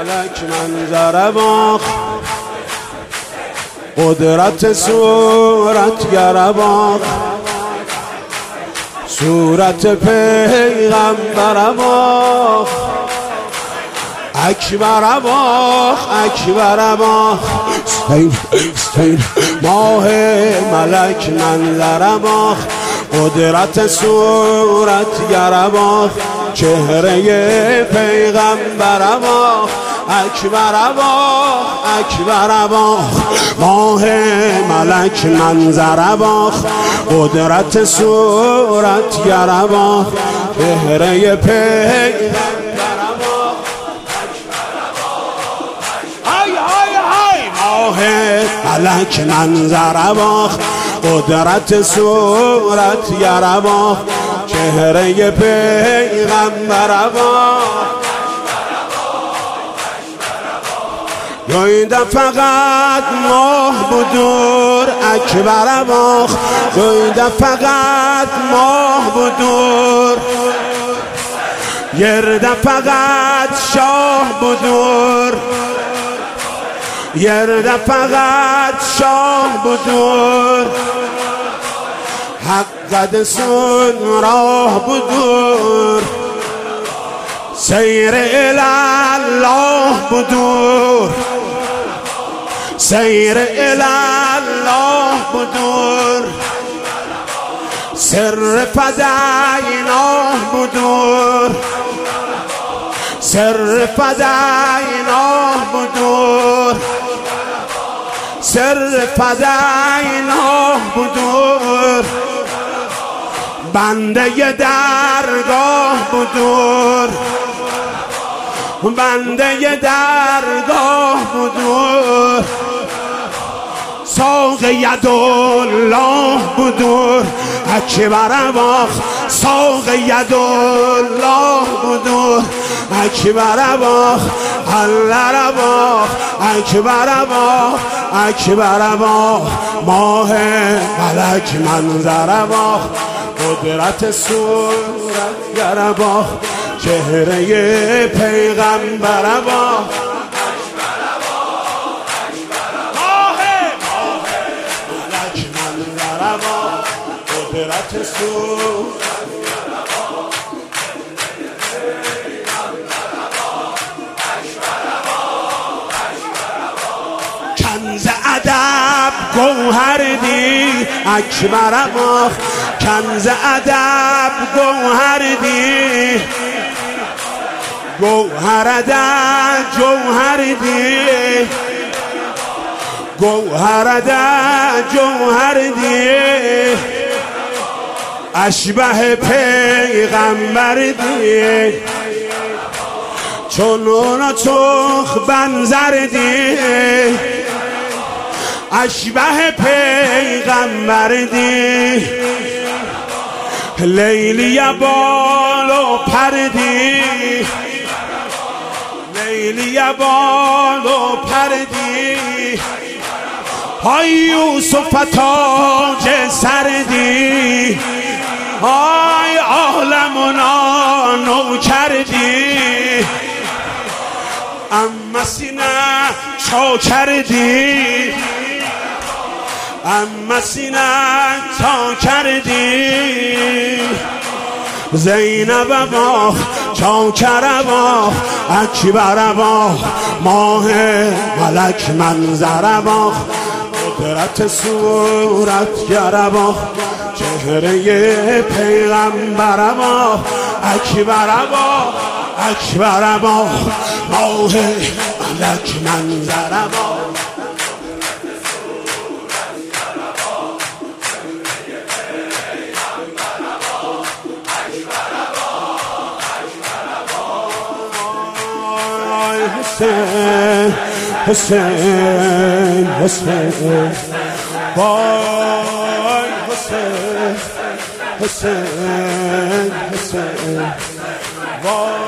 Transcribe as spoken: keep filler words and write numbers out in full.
ملک منظر باخت، قدرت صورتگر باخت، صورت پیغمبر باخت، اکبر باخت، اکبر باخت. سین سین ماه ملک منظر باخت، قدرت صورتگر باخت، چهره پیغمبر باخت، اکبر باخت، اکبر باخت. ماه ملک منظر باخت، قدرت صورتگر باخت، چهره پیغمبر باخت، اکبر باخت. های های های ماه ملک منظر باخت، قدرت صورتگر باخت، چهره پیغمبر باخت. جویده فقط ماه بدور اکبر باخت، جویده فقط ماه بدور، گرده فقط شاه بدور، گرده فقط شاه بدور، حق قد سن راه بدور، سیر الله بدور، سیر الله بدور، سر فداینا بدور، سر فداینا بدور، سر فداینا بدور، بنده درگاه بدور، بنده درگاه بدور، ساق یدالله بدور، اکبر باخت، ساق یدالله بدور، اکبر باخت، الله باخت، اکبر باخت، اکبر باخت. ماه ملک منظر باخت، قدرت صورتگر باخت، چهره پیغمبر باخت. ماه ملک منظر باخت، قدرت صورتگر باخت، کنز ادب گوهر دی اکبر باخت، کنز ادب گوهر دی، گوهر ادب جوهر دی، گوهر ادب جوهر دی، اشبه پیغمبر دی، چونون و چخ بنظر دی، اشبه پیغمبر دی، لیلی بال و پردی، لیلی بال و پردی، های یوسف تاج سردی، های عالمنا نو کردی، اما سینه چا کردی، اما سینه تا کردی، زینب باخت، چاکر باخت، اکبر باخت. ماه ملک منظر باخت، قدرت صورتگر باخت، چهره پیغمبر باخت، اکبر باخت، اکبر باخت. ماه ملک منظر باخت، حسین حسین حسین وای حسین حسین حسین وای